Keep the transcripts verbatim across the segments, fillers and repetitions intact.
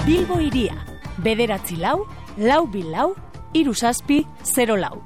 Bilbo Hiria, bederatzi lau, lau bilau, hiru zazpi, zero lau.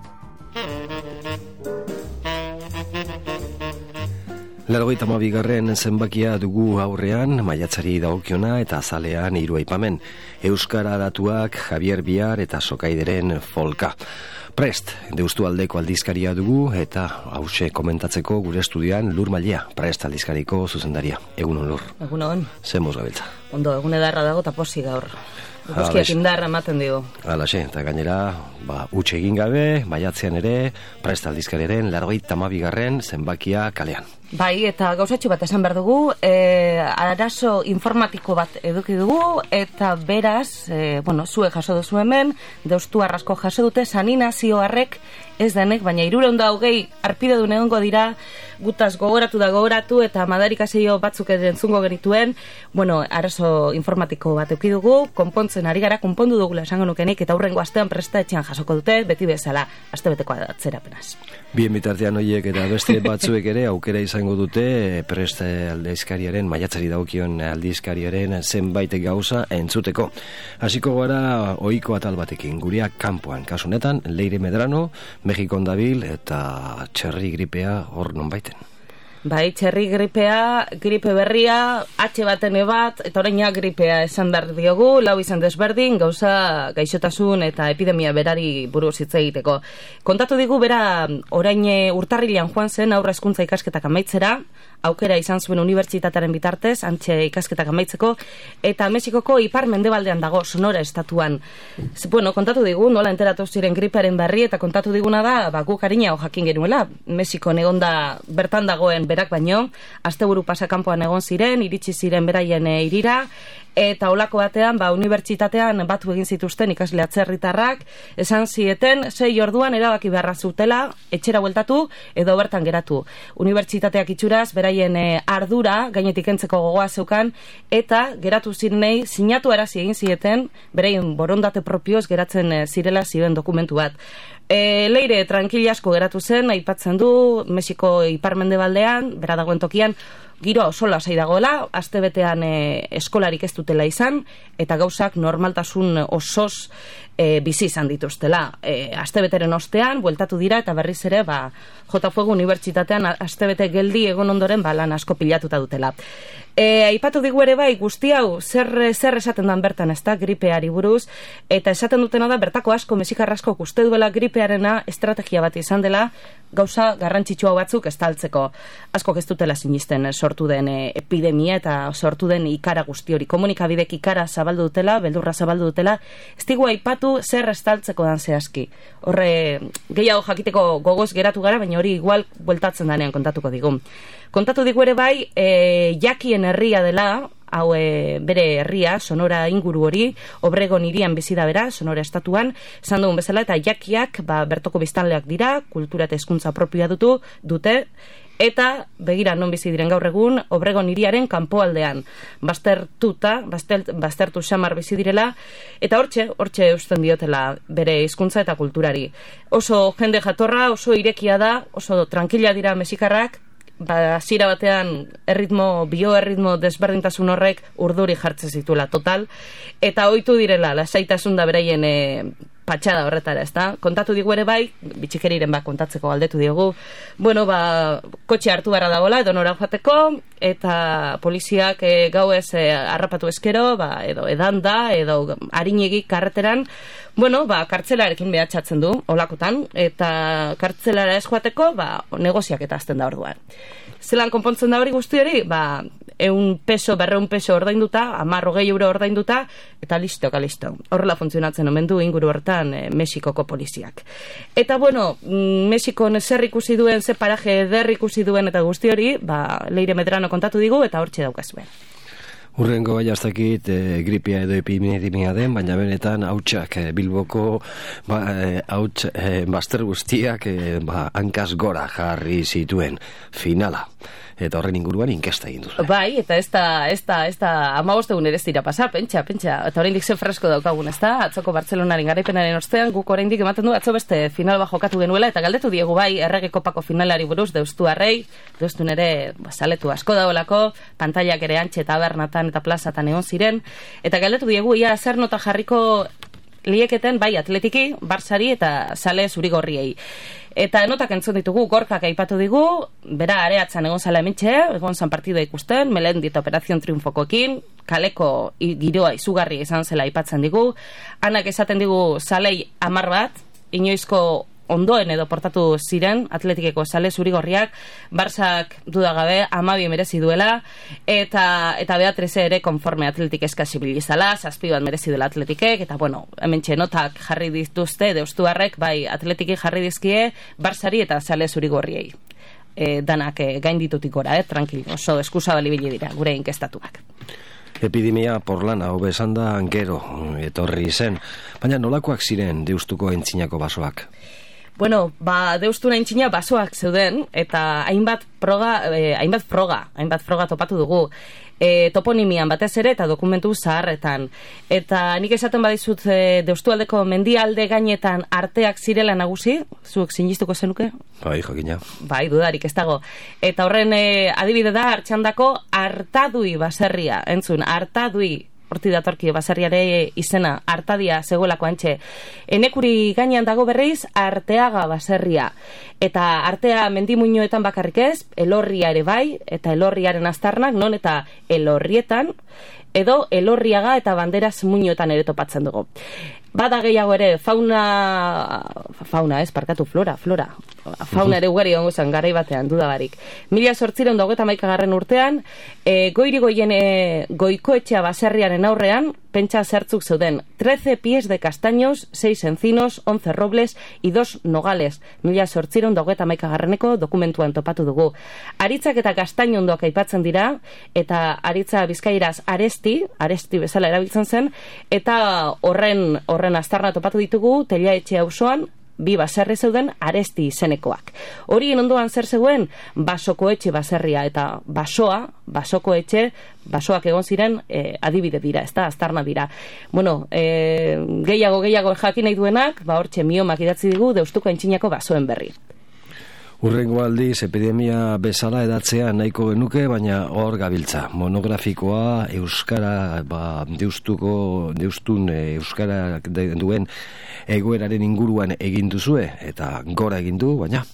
Laurogeita hamabigarren zenbakia dugu aurrean, maiatzari dagokiona eta azalean hiru aipamen. Euskara datuak, Javier Biar eta Sokaideren folka. Prest, Deustu aldeko aldizkaria dugu eta hause komentatzeko gure estudian Lur Mailea, Prest aldizkariko zuzendaria. Egunon, Lur. Egunon. Zemuz gabiltza. Ondo, egun edarra dago eta posi gaur. Guzkiak indarra ematen digu. Halaxe, eta gainera, ba, utxe egin gabe, maiatzean ere, Prest aldizkariaren laurogeita hamabigarren zenbakia kalean. Bai, eta gauzatxo bat esan behar dugu, e, arazo informatiko bat eduki dugu, eta beraz, e, bueno, zuek jaso duzu hemen, Deustu arrasko jaso dute, saninazioarrek ez denek, baina hirurehun eta hogei arpide duen egongo dira, gutaz gogoratu da gogoratu, eta madarikazio batzuk entzungo genituen, bueno, arazo informatiko bat eduki dugu, konpontzen ari gara, konpondu dugula esango nukenik, eta hurrengo astean presta etxean jasoko dute, beti bezala, astebeteko atzerapenaz. Bien bitartean horiek eta beste batzuek ere aukera izango dute Prest aldizkariaren, maiatzari dagokion aldizkariaren zenbait gauza entzuteko. Hasiko gara ohiko atal batekin, gureak kanpoan, kasunetan Leire Medrano, Mexikon dabil eta txerri gripea hor nonbaiten. Bai, txerri gripea, gripe berria, H baten bat, eta oraina gripea esan behar diogu, lau izan desberdin, gauza gaixotasun eta epidemia berari buruz hitz egiteko. Kontatu digu bera orain urtarrilean joan zen aurre hezkuntza ikasketak amaitzera, aukera izan zuen unibertsitatearen bitartez, antxe ikasketak amaitzeko, eta Mexikoko ipar mendebaldean dago, Sonora estatuan. Bueno, kontatu digu, nola enteratu ziren gripearen berri, eta kontatu diguna da, ba, guk harina jakin genuela, Mexikon egonda bertan dagoen berak baino, asteburu pasakanpoan egon ziren, iritsi ziren beraien e, irira, eta olako batean, ba, unibertsitatean batu egin zituzten ikasle atzerritarrak, esan zieten, sei orduan erabaki beharra zutela, etxera bueltatu, edo bertan geratu. Unibertsitateak itxuraz, beraien e, ardura, gainetik entzeko gogoa zeukan, eta geratu zirenei, sinatu arazi egin zieten, beraien borondate propioz geratzen e, zirela zioen dokumentu bat. E, Leire tranquili asko geratu zen, aipatzen du, Mexiko ipar-mendebaldean, bera dagoen tokian, giro oso lasai dagoela, astebetean e, eskolarik ez dutela izan, eta gauzak normaltasun osoz e, bizi izan dituztela. E, astebeteren ostean, bueltatu dira, eta berriz ere, ba, J Fuego Unibertsitatean astebete geldi egon ondoren, ba, lan asko pilatuta dutela. E, aipatu digu ere bai, guzti hau, zer, zer esaten dan bertan, ez da, gripeari buruz, eta esaten dutena da, bertako asko, mexikarra asko, uste duela gripearena estrategia bat izan dela, gauza garrantzitsua batzuk estaltzeko. Asko ez dutela sinisten sortu den e, epidemia eta sortu den ikara guzti hori. Komunikabidek ikara zabaldu dutela, beldurra zabaldu dutela, ez digu aipatu zer estaltzeko dan zehazki. Horre, gehiago jakiteko gogoz geratu gara, baina hori igual bueltatzen danean kontatuko digu. Kontatu digu ere bai, e, jakien herria dela, hau e, bere herria, Sonora inguru hori, Obregon hirian bizi da bera, Sonora estatuan, esan dugun bezala, eta jakiak, ba, bertoko biztanleak dira, kultura eta hezkuntza propioa dutu, dute, eta begira non bizi diren gaur egun, Obregon hiriaren kanpoaldean, baztertuta, bazter, baztertu xamar bizi direla, eta hortxe, hortxe eusten diotela bere hizkuntza eta kulturari. Oso jende jatorra, oso irekia da, oso tranquila dira mexikarrak, ba, hasiera batean erritmo, bioerritmo desberdintasun horrek urduri jartzen zituela total, eta ohitu direla, lasaitasun da beraien e, patxada horretara, ezta? Kontatu digu ere bai, bitxikeriren bat kontatzeko galdetu diogu, bueno, ba, kotxe hartu barra dagoela, edo nora joateko, eta poliziak e, gauez e, harrapatu eskero, ba, edo edanda, edo harinegik karreteran, bueno, ba, kartzelarekin behatxatzen du, olakotan, eta kartzelara ez joateko, ba, negoziak eta azten da orduan. Zelan konpontzen da hori guzti hori, ba, eun peso, berreun peso ordainduta, hamar hogei euro ordainduta, eta listo, ka listo. Horrela funtzionatzen omen du inguru hortan e, Mexikoko poliziak. Eta bueno, Mexikon zer ikusi duen, ze paraje eder ikusi duen eta guzti hori, ba, Leire Medrano kontatu digu eta hortxe daukazuen. Urrengo bai hastakit e, gripia edo epidemia den, baina benetan hautsak e, Bilboko ba, e, hauts e, bazter guztiak e, ba, hankaz gora jarri zituen finala. eta horren inguruan inkesta egin duzu. Bai, eta ez da, ez da, ez da, amabost egun ere ez dira pasa, pentsa, pentsa, eta oraindik zen fresko daukagun, ez da, atzoko Bartzelonaren garaipenaren ostean, guk oraindik ematen du, atzo beste final bat jokatu genuela, eta galdetu diegu bai, errege kopako finalari buruz, deustu arrei, deustu nere, saletu asko dagoelako, pantailak ere antxe eta abernatan eta plazatan egon ziren, eta galdetu diegu, ia, zer nota jarriko lieketen, bai, atletiki, Barsari eta sale zurigorriei. Eta notak entzun ditugu, Gorkak aipatu digu, bera areatzen egon zala emitxe, egon zan partidua ikusten, Melendi eta Operazion Triunfokoekin, kaleko giroa izugarri izan zela aipatzen digu, Anak esaten digu salei amar bat, inoizko ondoen edo portatu ziren atletikeko sale zurigorriak, Barsak dudagabe amabi merezi duela, eta eta Beatrize ere konforme atletik eskasi bilizala, zazpi bat merezi duela atletikek, eta bueno, hemen txenotak jarri dituzte deustuarrek, bai atletiki jarri dizkie Barsari eta sale zurigorriei. E, danak e, gain ditutik gora, eh, tranquil, oso eskuzabali bili dira, gure inkestatuak. Epidemia porlana hobe esan da gero etorri zen, baina nolakoak ziren deustuko entzinako basoak? Bueno, ba, deustu naintxina basoak zeuden, eta hainbat proga, eh, hainbat froga, hainbat froga topatu dugu. E, toponimian batez ere eta dokumentu zaharretan. Eta nik esaten badizut e, deustualdeko mendialde gainetan arteak zirela nagusi, zuek sinistuko zenuke? Bai, jakina. Bai, dudarik ez dago. Eta horren e, adibide da Artxandako Artadui baserria, entzun, Artadui. Horti datorki baserriare izena, Artadia zegoelako antxe. Enekuri gainean dago berriz, Arteaga baserria. Eta Artea mendimuinoetan bakarrik ez, Elorria ere bai, eta Elorriaren aztarnak, non eta Elorrietan, edo Elorriaga eta Banderaz muinoetan ere topatzen dugu. Bada gehiago ere, fauna, fauna ez, parkatu, flora, flora. Fauna ere ugari gongo zen, garai batean, dudabarik. Mila sortzireun daugeta maikagarren urtean, e, goiri goien e, goikoetxea baserriaren aurrean, pentsa zertzuk zeuden, trece pies de castaños, seis encinos, once robles y dos nogales. Mila sortzireun daugeta maikagarreneko dokumentuan topatu dugu. Aritzak eta kastainondoak aipatzen dira, eta aritza bizkairaz aresti, aresti bezala erabiltzen zen, eta horren, horren aztarna topatu ditugu, Teliaetxe auzoan, bi baserri zeuden aresti izenekoak. Horien ondoan zer zegoen, basokoetxe baserria eta basoa, basokoetxe, basoak egon ziren e, adibide dira, ez da, aztarna dira. Bueno, e, gehiago gehiago jakin nahi duenak, ba hortxe miomak idatzi digu deustuko aintzinako basoen berri. Urrengo aldiz epidemia bezala edatzea nahiko genuke, baina hor gabiltza. Monografikoa euskara, ba, deustuko, deustun euskara duen egoeraren inguruan egin duzue, eta gora egin du, baina...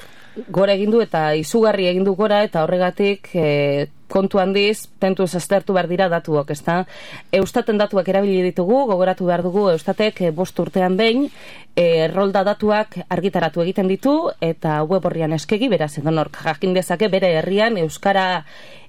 Gora egin du eta izugarri egin du gora, eta horregatik e, kontu handiz, tentuz aztertu behar dira datuok, ezta? Eustaten datuak erabili ditugu, gogoratu behar dugu Eustatek e, bost urtean behin, e, rolda datuak argitaratu egiten ditu, eta web horrian eskegi, beraz, edo nork jakin dezake bere herrian euskara,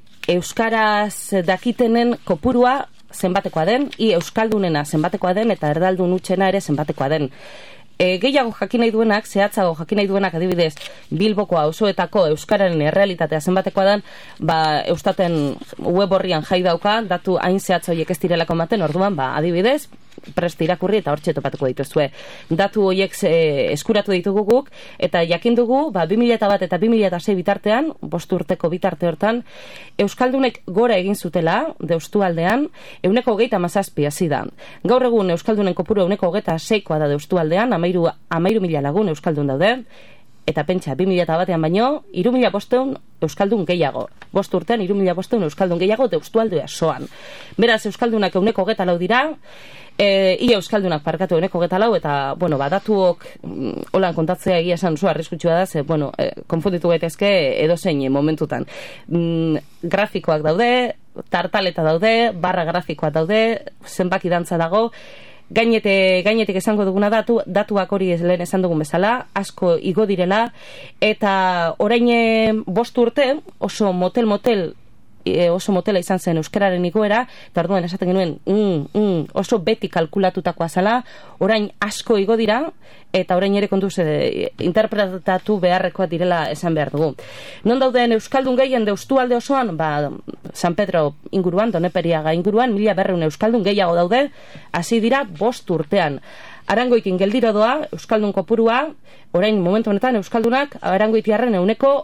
euskaraz dakitenen kopurua zenbatekoa den, i euskaldunena zenbatekoa den, eta erdaldun utxena ere zenbatekoa den. E, gehiago jakin nahi duenak, zehatzago jakin nahi duenak adibidez Bilboko auzoetako euskararen errealitatea zenbatekoa den, ba, Eustaten web horrian jai dauka, datu hain zehatzoiek ez direlako ematen, orduan, ba, adibidez, prest irakurri eta hortxe topatuko dituzue. Datu horiek e, eskuratu ditugu guk, eta jakin dugu, ba, bi mila bat eta bi mila sei bitartean, bost urteko bitarte hortan, Euskaldunek gora egin zutela, deustualdean, euneko hogeita hamazazpi hasi da. Gaur egun Euskaldunen kopuru euneko hogeita seikoa da deustualdean, amairu, amairu mila lagun Euskaldun daude, eta pentsa, bi mila batean baino, hiru mila bosteun Euskaldun gehiago. Bost urtean, hiru mila bosteun Euskaldun gehiago deustualdea soan. Beraz, Euskaldunak euneko hogeita lau dira, e, ia Euskaldunak parkatu euneko hogeita lau, eta, bueno, badatuok, mm, holan kontatzea egia esan zu arriskutsua da, ze, bueno, e, konfunditu gaitezke edozein momentutan. Mm, grafikoak daude, tartaleta daude, barra grafikoak daude, zenbaki dantza dago, Gainete, gainetik esango duguna datu, datuak hori ez lehen esan dugun bezala, asko igo direla, eta orain bost urte oso motel-motel, oso motela izan zen euskararen igoera, eta orduan esaten genuen mm, mm, oso beti kalkulatutakoa zela, orain asko igo dira, eta orain ere kontuz e, interpretatu beharrekoa direla esan behar dugu. Non dauden euskaldun gehien deustualde osoan, ba, San Pedro inguruan, Doneperiaga inguruan, mila berreun euskaldun gehiago daude, hasi dira bost urtean. Arangoitin geldiro doa, euskaldun kopurua, orain momentu honetan euskaldunak Arangoitiarren euneko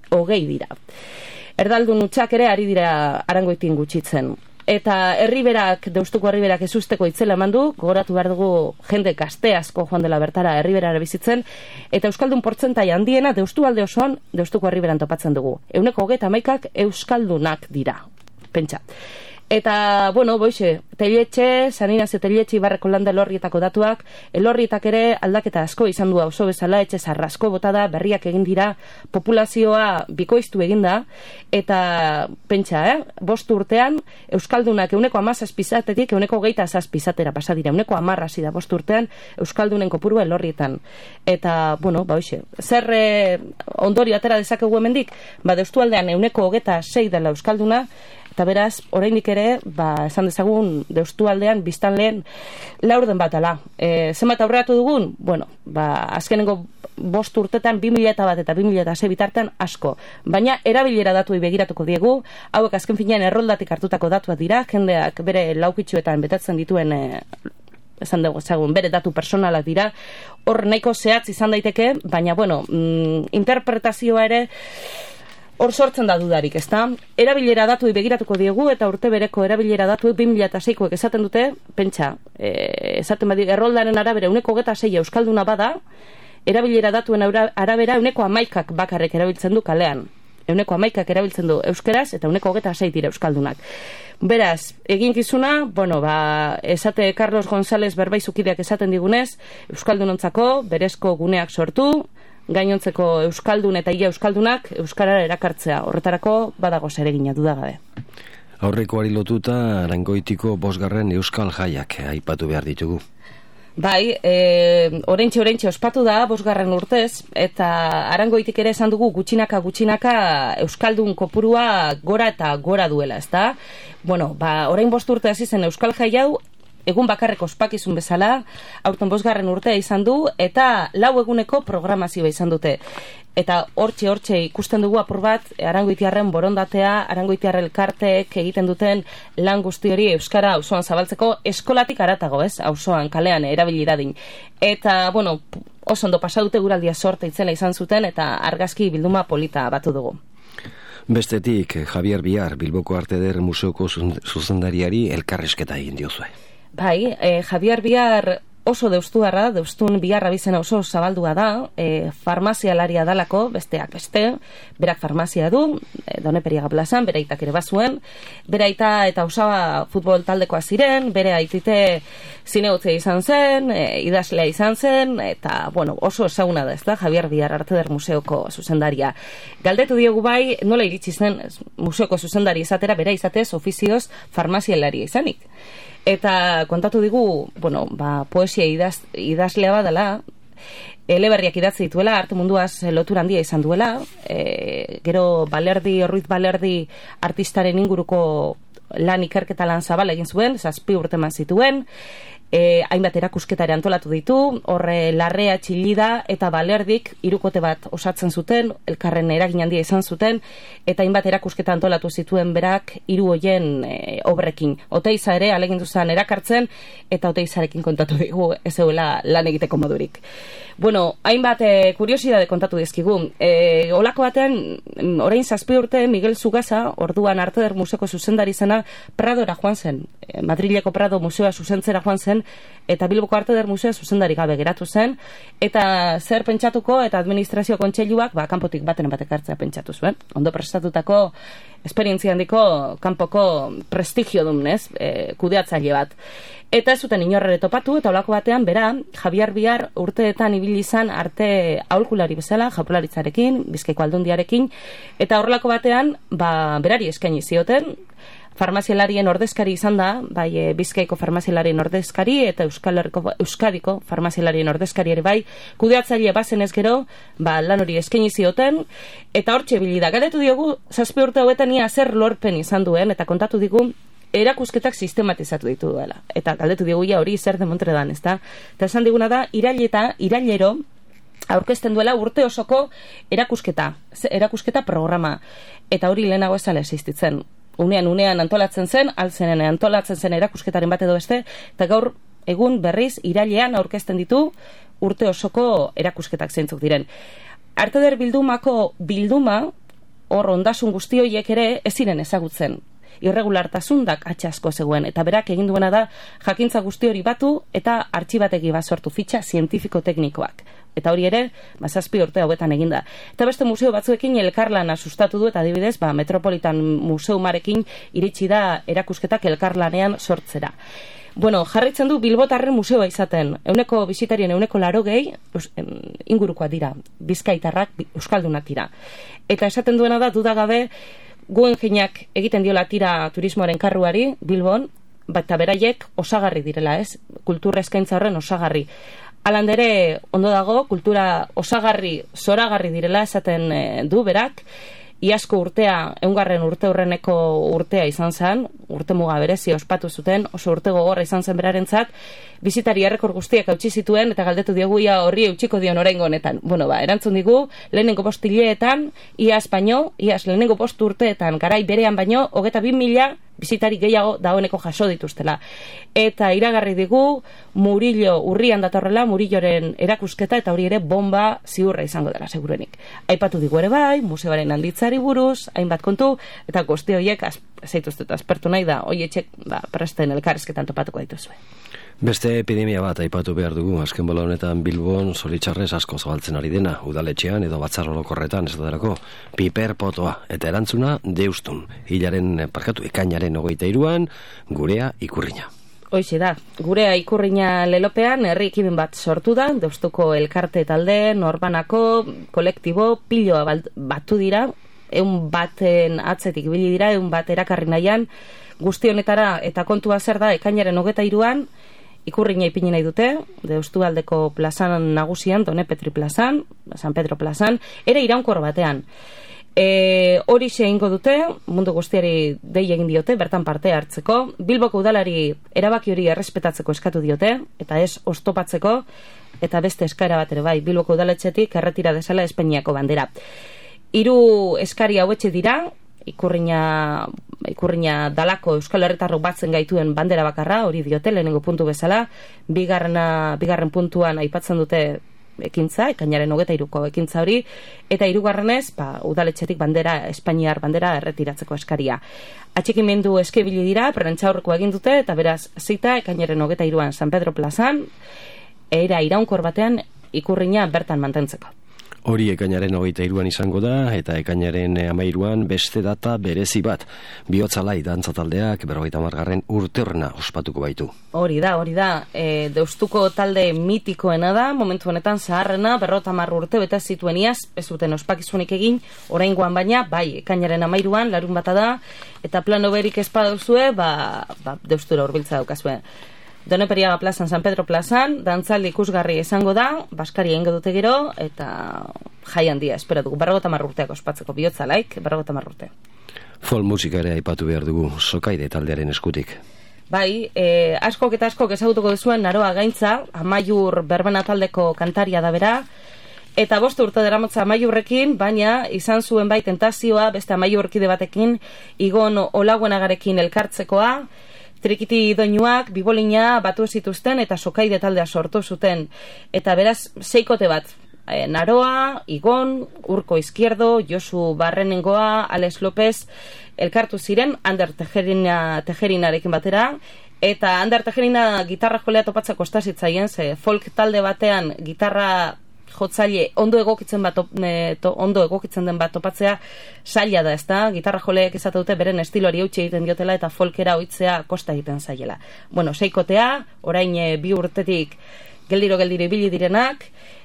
hogei dira. Erdaldun utxak ere ari dira Arangoitin gutxitzen. Eta herriberak, deustuko herriberak ezusteko itzela eman du, gogoratu behar dugu jende gazte asko joan dela bertara herriberara bizitzen, eta euskaldun portzentai handiena deustu alde osoan deustuko herriberan topatzen dugu. Euneko hogeita hamaikak euskaldunak dira. Pentsa. Eta, bueno, boixe, Telletxe, San Inazio Telletxe Ibarreko landa elorrietako datuak, elorrietak ere aldaketa asko izan du oso bezala, etxe zarrasko botada, berriak egin dira, populazioa bikoiztu eginda, eta pentsa, eh? Bost urtean, euskaldunak euneko amazazpizatetik, euneko geita zazpizatera pasa dira, euneko amarrazi da bost urtean, euskaldunen kopurua elorrietan. Eta, bueno, boixe, zer eh, ondorio atera dezakegu hemendik, ba, deustualdean euneko hogeita sei dela euskalduna, eta beraz, oraindik ere, ba, esan dezagun, deustualdean, biztanleen laurden bat ala. E, zenbat aurreratu dugun? Bueno, ba, azkenengo bost urtetan, bi mila bat eta bi mila sei bitartean asko. Baina, erabilera datuei begiratuko diegu, hauek azken finean erroldatik hartutako datuak dira, jendeak bere laukitxuetan betatzen dituen, e, esan dugu, ezagun, bere datu personalak dira, hor nahiko zehatz izan daiteke, baina, bueno, mm, interpretazioa ere, hor sortzen da dudarik, ezta? Erabilera datuei begiratuko diegu eta urte bereko erabilera datuek bi mila seikoek esaten dute, pentsa, e, esaten badi, erroldaren arabera euneko hogeita sei euskalduna bada, erabilera datuen arabera euneko hamaikak bakarrek erabiltzen du kalean. Euneko hamaikak erabiltzen du euskeraz eta euneko hogeita sei dira euskaldunak. Beraz, eginkizuna, bueno, ba, esate Carlos González Berbaizukideak esaten digunez, euskaldunontzako berezko guneak sortu, gainontzeko euskaldun eta ia euskaldunak euskarara erakartzea. Horretarako badago zeregina dudagabe. Aurrekoari lotuta Arangoitiko bosgarren euskal jaiak aipatu behar ditugu. Bai, e, orentxe orentxe ospatu da bosgarren urtez, eta Arangoitik ere esan dugu gutxinaka gutxinaka euskaldun kopurua gora eta gora duela, ezta? Bueno, ba, orain bost urte hasi zen euskal jai hau, egun bakarreko ospakizun bezala, aurten bosgarren urtea izan du, eta lau eguneko programazioa izan dute. Eta hortxe, hortxe ikusten dugu apur bat, Arangoitiarren borondatea, Arangoitiarren elkarteek egiten duten lan guzti hori euskara auzoan zabaltzeko, eskolatik haratago, ez? Auzoan, kalean, erabili dadin. Eta, bueno, oso ondo pasa dute guraldia sorte itzela izan zuten, eta argazki bilduma polita batu dugu. Bestetik, Javier Biar, Bilboko Arte Eder Museoko zuzendariari elkarrezketa egin diozue. Bai, eh, Javier Biar oso deustuarra, deustun biarra bizena oso zabaldua da, e, farmazialaria dalako, besteak beste, berak farmazia du, e, Doneperiaga plazan, bere aitak ere bazuen, bere aita eta osaba futbol taldekoa ziren, bere aitite zineutzea izan zen, e, idazlea izan zen, eta, bueno, oso ezaguna da, ez da, Javier Biar Arte Eder Museoko zuzendaria. Galdetu diogu bai, nola iritsi zen museoko zuzendari izatera, bere izatez, ofizioz farmazialaria izanik. Eta kontatu digu, bueno, ba, poesia idaz, idazlea badala, eleberriak idatzi dituela, arte munduaz lotura handia izan duela, e, gero Balerdi, Ruiz Balerdi artistaren inguruko lan ikerketa lan zabal egin zuen, zazpi urteman zituen, e, hainbat erakusketa ere antolatu ditu, horre Larrea, Txillida eta Balerdik hirukote bat osatzen zuten, elkarren eragin handia izan zuten, eta hainbat erakusketa antolatu zituen berak hiru hoien e, obrekin. Oteiza ere alegindu zen erakartzen, eta Oteizarekin kontatu digu ez zeuela lan egiteko modurik. Bueno, hainbat e, kuriosidade kontatu dizkigu. E, olako batean, orain zazpi urte Miguel Zugaza, orduan Arte Eder Museoko zuzendari zena, Pradora joan zen. E, Madrileko Prado museoa zuzentzera joan zen, eta Bilboko Arte Eder Museoa zuzendari gabe geratu zen, eta zer pentsatuko eta administrazio kontseiluak, ba, kanpotik baten batek hartzea pentsatu zuen. Ondo prestatutako, esperientzia handiko, kanpoko prestigio dun, ez, e, kudeatzaile bat. Eta ez zuten inorrere topatu, eta olako batean, bera, Javier Biar urteetan ibili izan arte aholkulari bezala, Jaurlaritzarekin, Bizkaiko Aldundiarekin, eta horrelako batean, ba, berari eskaini zioten, farmazialarien ordezkari izan da, bai e, Bizkaiko farmazialarien ordezkari eta Euskal Herriko, Euskadiko farmazialarien ordezkari ere bai, kudeatzaile bazen ez gero, ba, lan hori eskaini zioten, eta hortxe ibili da. Galdetu diogu, zazpi urte hauetan ia zer lorpen izan duen, eta kontatu digu, erakusketak sistematizatu ditu duela. Eta galdetu digu ia hori zer demontre dan, ezta? Eta esan diguna da, iraileta, irailero, aurkezten duela urte osoko erakusketa, erakusketa programa. Eta hori lehenago ezala existitzen. Unean, unean antolatzen zen, altzenen antolatzen zen erakusketaren bat edo beste, eta gaur egun berriz irailean aurkezten ditu urte osoko erakusketak zeintzuk diren. Arte Eder bildumako bilduma, hor ondasun guzti horiek ere ez ziren ezagutzen. Irregulartasundak atxasko zegoen, eta berak egin duena da jakintza guzti hori batu eta artxibategi bat sortu, fitxa zientifiko-teknikoak. Eta hori ere, ba, zazpi urte hauetan eginda. Eta beste museo batzuekin elkarlana sustatu du, eta adibidez, ba, Metropolitan Museumarekin iritsi da erakusketak elkarlanean sortzera. Bueno, jarraitzen du Bilbotarren museoa izaten. Euneko bisitarien euneko larogei ingurukoa dira, bizkaitarrak, euskaldunak dira. Eta esaten duena da, dudagabe, Guggenheimek egiten diola tira turismoaren karruari, Bilbon, eta beraiek osagarri direla, ez? Kultura eskaintza horren osagarri. Alandere, ondo dago, kultura osagarri, zoragarri direla esaten e, du berak, iazko urtea, eungarren urte hurreneko urtea izan zen, urte muga berezi ospatu zuten, oso urte gogorra izan zen berarentzat, bizitari errekor guztiak hautsi zituen, eta galdetu diogu ia horri eutxiko dion oraingo honetan. Bueno, ba, erantzun digu, lehenengo postileetan, iaz baino, iaz lehenengo post urteetan, garai berean baino, hogeta bi mila bizitari gehiago dagoeneko jaso dituztela. Eta iragarri digu, Murillo urrian datorrela, Murilloren erakusketa, eta hori ere bomba ziurra izango dela, seguruenik. Aipatu digu ere bai, museoaren handitzari buruz, hainbat kontu, eta guzti horiek, zaituztet, aspertu nahi da, hoietxek, ba, presten elkarrezketan topatuko dituzue. Beste epidemia bat aipatu behar dugu, azken bola honetan Bilbon zoritxarrez asko zabaltzen ari dena, udaletxean edo batzar orokorretan ez darako, piperpotoa, eta erantzuna deustun, hilaren parkatu ekainaren hogeita hiruan, gurea ikurriña. Hoixe da, gurea ikurriña lelopean herri ekimen bat sortu da, deustuko elkarte talde, norbanako, kolektibo, piloa batu dira, eun baten atzetik bili dira, eun bat erakarri nahian, guzti honetara eta kontua zer da, ekainaren hogeita hiruan, ikurriña ipini nahi dute, Deustualdeko plazan nagusian, Done Petri plazan, San Pedro plazan, ere iraunkor batean. E, hori xe ingo dute, mundu guztiari dei egin diote, bertan parte hartzeko, Bilboko udalari erabaki hori errespetatzeko eskatu diote, eta ez oztopatzeko, eta beste eskaera bat ere bai, Bilboko udaletxetik erretira desala Espainiako bandera. Hiru eskari hauetxe dira, ikurriña, ikurriña dalako Euskal Herritarrok batzen gaituen bandera bakarra, hori diote, lehenengo puntu bezala, bigarrena, bigarren puntuan aipatzen dute ekintza, ekainaren hogeta hiruko ekintza hori, eta hirugarrenez, ba, udaletxetik bandera, Espainiar bandera erretiratzeko eskaria. Atxikimendu eskibili dira, prentxaurreko egin dute, eta beraz, zita, ekainaren hogeta hiruan San Pedro plazan, era iraunkor batean ikurriña bertan mantentzeko. Hori ekainaren hogeita hiruan izango da, eta ekainaren hamairuan beste data berezi bat. Bihotzalai dantzataldeak berrogeita hamargarren urte horrena ospatuko baitu. Hori da, hori da. E, Deustuko talde mitikoena da, momentu honetan zaharrena, berrota hamar urte bete zituen iaz, ez zuten ospakizunik egin, oraingoan baina, bai, ekainaren hamairuan, larun bata da, eta plano berik ez baduzue, ba, ba, Deustura hurbiltza daukazue. Doneperiaga plazan, San Pedro plazan, dantzaldi ikusgarri izango da, Baskari egingo dute gero, eta jai handia, espero dugu, berrogota marrurteak ospatzeko, bihotzalaik, berrogota marrurte. Folk musika ere aipatu behar dugu, Sokaide taldearen eskutik. Bai, eh, askok eta askok ezagutuko duzuen Naroa Gaintza, Amaiur berbena taldeko kantaria da bera, eta bost urte deramotza Amaiurrekin, baina izan zuen bai tentazioa, beste Amaiurkide batekin, Igon Olaguenagarekin elkartzekoa, Trikiti doinuak, bibolina batu zituzten eta Sokaide taldea sortu zuten. Eta beraz, seikote bat, e, Naroa, Igon, Urko Izquierdo, Josu Barrenengoa, Alex López, elkartu ziren, Ander Tejerina, Tejerinarekin batera, eta Ander Tejerina gitarra jolea topatzako ostazitzaien, ze folk talde batean gitarra jotzaile ondo egokitzen bat e, to, ondo egokitzen den bat topatzea zaila da, ezta? Gitarra joleek izate dute beren estiloari eutxe egiten diotela eta folkera oitzea kosta egiten zaiela. Bueno, seikotea, orain e, bi urtetik geldiro geldiro ibili direnak,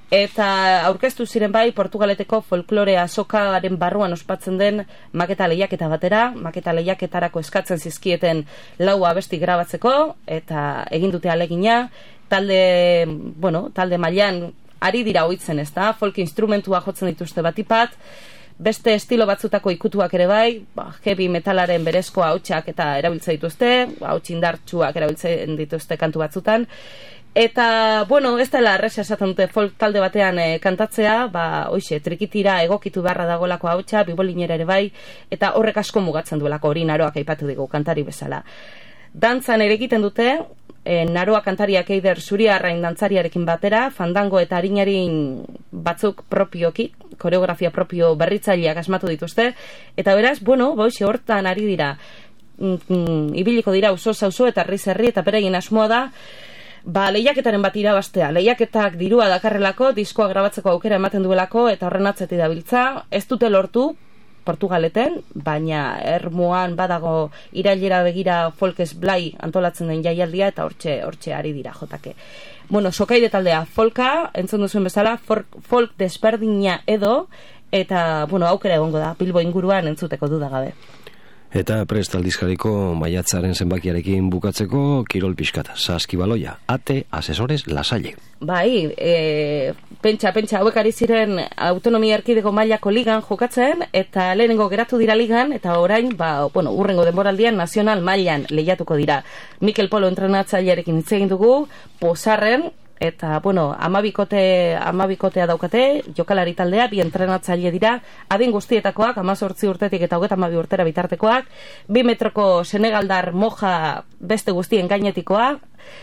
eta aurkeztu ziren bai Portugaleteko folklore azokaren barruan ospatzen den maketa lehiaketa batera, maketa lehiaketarako eskatzen zizkieten lau abesti grabatzeko, eta egin dute alegina, talde, bueno, talde mailan ari dira oitzen, ez da, folk instrumentua jotzen dituzte batipat, beste estilo batzutako ikutuak ere bai, ba, heavy metalaren berezko hautsak eta erabiltzen dituzte, hauts indartsuak erabiltzen dituzte kantu batzutan, eta, bueno, ez dela arresa esaten dute folk talde batean e, kantatzea, ba, hoixe, trikitira egokitu beharra dagoelako hautsa, bibolinera ere bai, eta horrek asko mugatzen duelako, hori Naroak aipatu digu, kantari bezala. Dantzan ere egiten dute, E, Naroa kantariak Eider Zuriarrain dantzariarekin batera, fandango eta harinarin batzuk propioki, koreografia propio berritzaileak asmatu dituzte, eta beraz, bueno, boixe hortan ari dira, mm, ibiliko dira auzoz auzo eta herriz herri, eta beraien asmoa da, ba, lehiaketaren bat irabaztea. Lehiaketak dirua dakarrelako, diskoa grabatzeko aukera ematen duelako, eta horren atzetik dabiltza, ez dute lortu, Portugaleten, baina ermuan badago irailera begira Folkes Blai antolatzen den jaialdia, eta hortxe, hortxe ari dira jotake. Bueno, sokaide taldea folka, entzun duzuen bezala, folk, folk desberdina edo, eta, bueno, aukera egongo da, Bilbo inguruan entzuteko dudagabe. Eta Prest aldizkariko maiatzaren zenbakiarekin bukatzeko kirol pixkat, saskibaloia, ate asesores lasalle. Bai, e, pentsa, pentsa, hauek ari ziren autonomia erkidego mailako ligan jokatzen, eta lehenengo geratu dira ligan, eta orain, ba, bueno, urrengo denboraldian nazional mailan lehiatuko dira. Mikel Polo entrenatzailearekin hitz egin dugu, pozarren, eta, bueno, amabikote, amabikotea daukate, jokalari taldea, bi entrenatzaile dira, adin guztietakoak, amazortzi urtetik eta hogeta amabi urtera bitartekoak, bi metroko senegaldar moja beste guztien gainetikoa,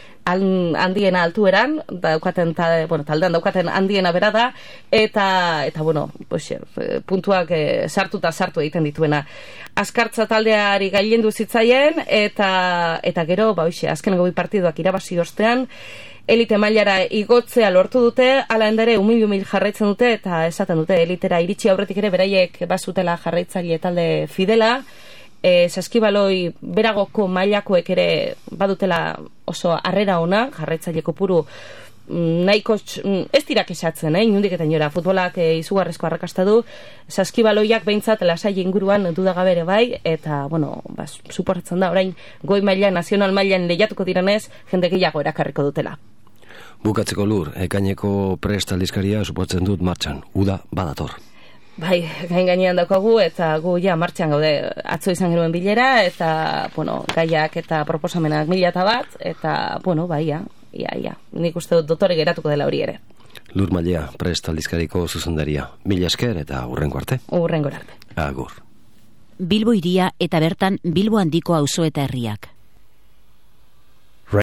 handiena altueran, daukaten, ta, bueno, taldean daukaten handiena bera da, eta, eta bueno, pues, puntuak e, sartuta sartu egiten dituena. Azkartza taldeari gailendu zitzaien, eta, eta gero, ba, oixe, azkenengo bi partiduak irabazi ostean, elite mailara igotzea lortu dute, ala endere umil umil jarraitzen dute, eta esaten dute elitera iritsi aurretik ere beraiek bazutela jarraitzaile talde fidela, e, saskibaloi beragoko mailakoek ere badutela oso harrera ona, jarraitzaile kopuru nahiko ez dira kesatzen, eh? Inundik eta inora, futbolak e, izugarrezko arrakasta du, saskibaloiak behintzat lasai inguruan dudagabe ere bai, eta, bueno, ba, suportatzen da, orain goi mailan, nazional mailan lehiatuko direnez, jende gehiago erakarriko dutela. Bukatzeko lur, ekaineko Prest aldizkaria suportzen dut martxan, uda badator. Bai, gain gainean daukagu, eta gu ja martxan gaude, atzo izan genuen bilera, eta, bueno, gaiak eta proposamenak mila eta bat, eta, bueno, bai, ja, ia, ia, nik uste dut dotore geratuko dela hori ere. Lur Mailea, Prest aldizkariko zuzendaria, mila esker eta urrengo arte. Urrengo arte. Agur. Bilbo hiria eta bertan Bilbo handiko auzo eta herriak.